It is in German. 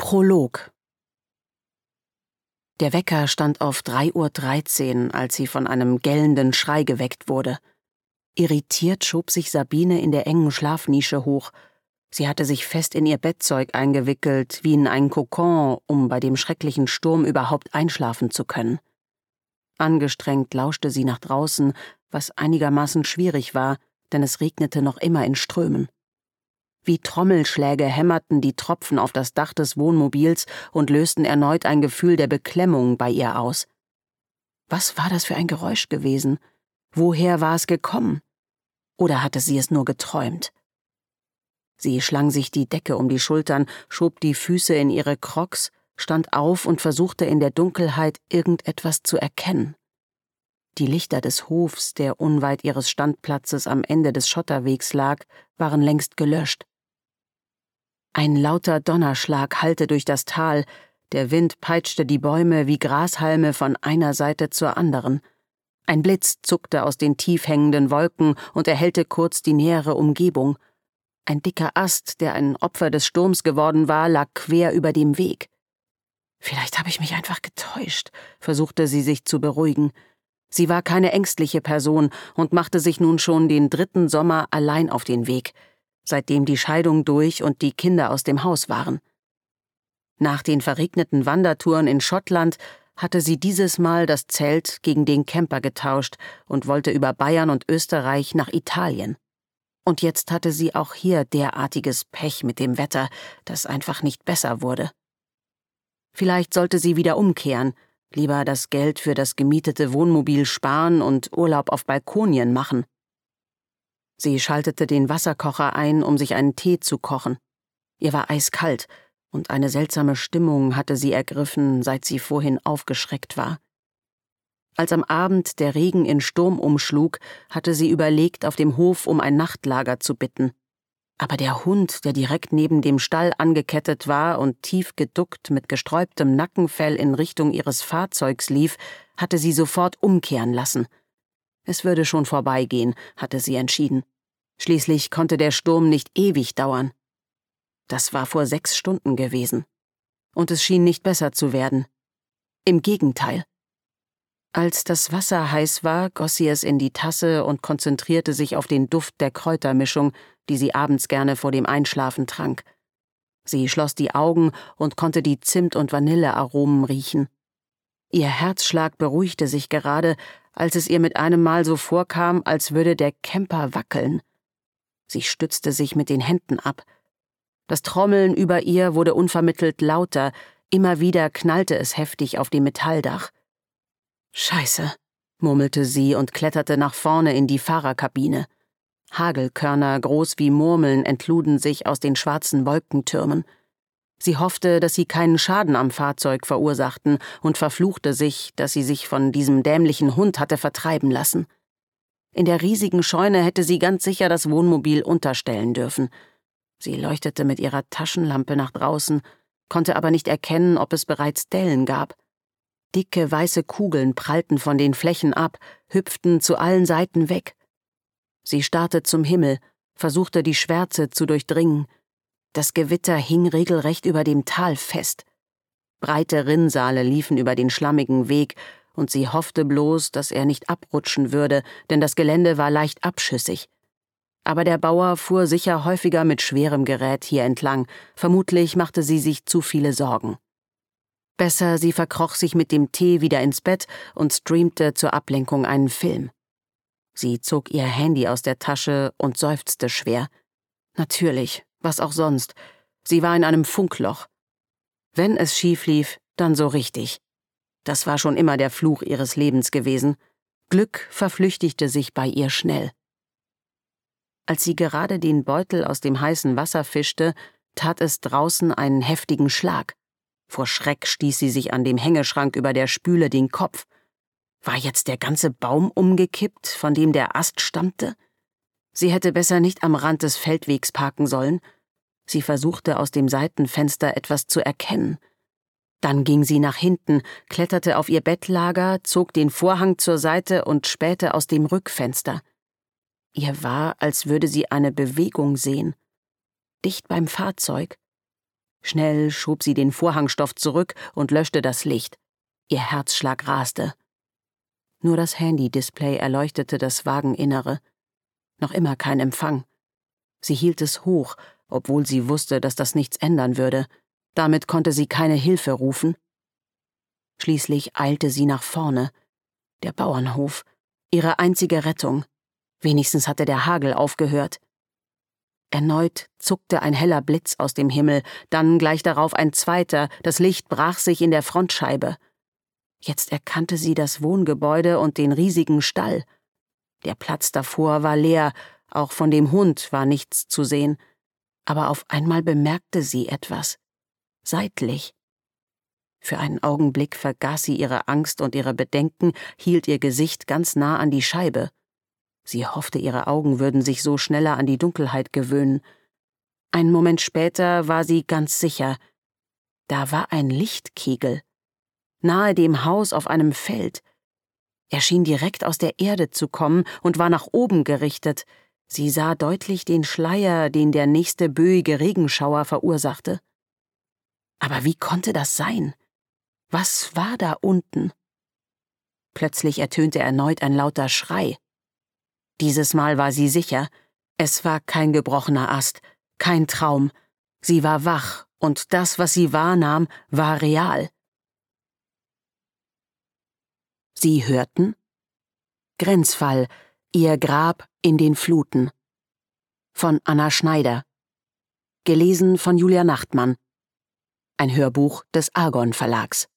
Prolog. Der Wecker stand auf 3:13 Uhr, als sie von einem gellenden Schrei geweckt wurde. Irritiert schob sich Sabine in der engen Schlafnische hoch. Sie hatte sich fest in ihr Bettzeug eingewickelt, wie in einen Kokon, um bei dem schrecklichen Sturm überhaupt einschlafen zu können. Angestrengt lauschte sie nach draußen, was einigermaßen schwierig war, denn es regnete noch immer in Strömen. Wie Trommelschläge hämmerten die Tropfen auf das Dach des Wohnmobils und lösten erneut ein Gefühl der Beklemmung bei ihr aus. Was war das für ein Geräusch gewesen? Woher war es gekommen? Oder hatte sie es nur geträumt? Sie schlang sich die Decke um die Schultern, schob die Füße in ihre Crocs, stand auf und versuchte in der Dunkelheit irgendetwas zu erkennen. Die Lichter des Hofs, der unweit ihres Standplatzes am Ende des Schotterwegs lag, waren längst gelöscht. Ein lauter Donnerschlag hallte durch das Tal, der Wind peitschte die Bäume wie Grashalme von einer Seite zur anderen. Ein Blitz zuckte aus den tief hängenden Wolken und erhellte kurz die nähere Umgebung. Ein dicker Ast, der ein Opfer des Sturms geworden war, lag quer über dem Weg. »Vielleicht habe ich mich einfach getäuscht«, versuchte sie sich zu beruhigen. Sie war keine ängstliche Person und machte sich nun schon den 3. Sommer allein auf den Weg, seitdem die Scheidung durch und die Kinder aus dem Haus waren. Nach den verregneten Wandertouren in Schottland hatte sie dieses Mal das Zelt gegen den Camper getauscht und wollte über Bayern und Österreich nach Italien. Und jetzt hatte sie auch hier derartiges Pech mit dem Wetter, das einfach nicht besser wurde. Vielleicht sollte sie wieder umkehren, lieber das Geld für das gemietete Wohnmobil sparen und Urlaub auf Balkonien machen. Sie schaltete den Wasserkocher ein, um sich einen Tee zu kochen. Ihr war eiskalt, und eine seltsame Stimmung hatte sie ergriffen, seit sie vorhin aufgeschreckt war. Als am Abend der Regen in Sturm umschlug, hatte sie überlegt, auf dem Hof um ein Nachtlager zu bitten. Aber der Hund, der direkt neben dem Stall angekettet war und tief geduckt mit gesträubtem Nackenfell in Richtung ihres Fahrzeugs lief, hatte sie sofort umkehren lassen. Es würde schon vorbeigehen, hatte sie entschieden. Schließlich konnte der Sturm nicht ewig dauern. Das war vor 6 Stunden gewesen. Und es schien nicht besser zu werden. Im Gegenteil. Als das Wasser heiß war, goss sie es in die Tasse und konzentrierte sich auf den Duft der Kräutermischung, die sie abends gerne vor dem Einschlafen trank. Sie schloss die Augen und konnte die Zimt- und Vanillearomen riechen. Ihr Herzschlag beruhigte sich gerade, als es ihr mit einem Mal so vorkam, als würde der Camper wackeln. Sie stützte sich mit den Händen ab. Das Trommeln über ihr wurde unvermittelt lauter, immer wieder knallte es heftig auf dem Metalldach. »Scheiße«, murmelte sie und kletterte nach vorne in die Fahrerkabine. Hagelkörner, groß wie Murmeln, entluden sich aus den schwarzen Wolkentürmen. Sie hoffte, dass sie keinen Schaden am Fahrzeug verursachten und verfluchte sich, dass sie sich von diesem dämlichen Hund hatte vertreiben lassen. In der riesigen Scheune hätte sie ganz sicher das Wohnmobil unterstellen dürfen. Sie leuchtete mit ihrer Taschenlampe nach draußen, konnte aber nicht erkennen, ob es bereits Dellen gab. Dicke weiße Kugeln prallten von den Flächen ab, hüpften zu allen Seiten weg. Sie starrte zum Himmel, versuchte die Schwärze zu durchdringen. Das Gewitter hing regelrecht über dem Tal fest. Breite Rinnsale liefen über den schlammigen Weg, und sie hoffte bloß, dass er nicht abrutschen würde, denn das Gelände war leicht abschüssig. Aber der Bauer fuhr sicher häufiger mit schwerem Gerät hier entlang, vermutlich machte sie sich zu viele Sorgen. Besser, sie verkroch sich mit dem Tee wieder ins Bett und streamte zur Ablenkung einen Film. Sie zog ihr Handy aus der Tasche und seufzte schwer. Natürlich, was auch sonst. Sie war in einem Funkloch. Wenn es schief lief, dann so richtig. Das war schon immer der Fluch ihres Lebens gewesen. Glück verflüchtigte sich bei ihr schnell. Als sie gerade den Beutel aus dem heißen Wasser fischte, tat es draußen einen heftigen Schlag. Vor Schreck stieß sie sich an dem Hängeschrank über der Spüle den Kopf. War jetzt der ganze Baum umgekippt, von dem der Ast stammte? Sie hätte besser nicht am Rand des Feldwegs parken sollen. Sie versuchte aus dem Seitenfenster etwas zu erkennen. Dann ging sie nach hinten, kletterte auf ihr Bettlager, zog den Vorhang zur Seite und spähte aus dem Rückfenster. Ihr war, als würde sie eine Bewegung sehen. Dicht beim Fahrzeug. Schnell schob sie den Vorhangstoff zurück und löschte das Licht. Ihr Herzschlag raste. Nur das Handy-Display erleuchtete das Wageninnere. Noch immer kein Empfang. Sie hielt es hoch, obwohl sie wusste, dass das nichts ändern würde. Damit konnte sie keine Hilfe rufen. Schließlich eilte sie nach vorne. Der Bauernhof. Ihre einzige Rettung. Wenigstens hatte der Hagel aufgehört. Erneut zuckte ein heller Blitz aus dem Himmel, dann gleich darauf ein zweiter, das Licht brach sich in der Frontscheibe. Jetzt erkannte sie das Wohngebäude und den riesigen Stall. Der Platz davor war leer, auch von dem Hund war nichts zu sehen. Aber auf einmal bemerkte sie etwas. Seitlich. Für einen Augenblick vergaß sie ihre Angst und ihre Bedenken, hielt ihr Gesicht ganz nah an die Scheibe. Sie hoffte, ihre Augen würden sich so schneller an die Dunkelheit gewöhnen. Einen Moment später war sie ganz sicher. Da war ein Lichtkegel. Nahe dem Haus auf einem Feld. Er schien direkt aus der Erde zu kommen und war nach oben gerichtet. Sie sah deutlich den Schleier, den der nächste böige Regenschauer verursachte. Aber wie konnte das sein? Was war da unten? Plötzlich ertönte erneut ein lauter Schrei. Dieses Mal war sie sicher. Es war kein gebrochener Ast, kein Traum. Sie war wach, und das, was sie wahrnahm, war real. Sie hörten: Grenzfall, ihr Grab in den Fluten. Von Anna Schneider. Gelesen von Julia Nachtmann. Ein Hörbuch des Argon Verlags.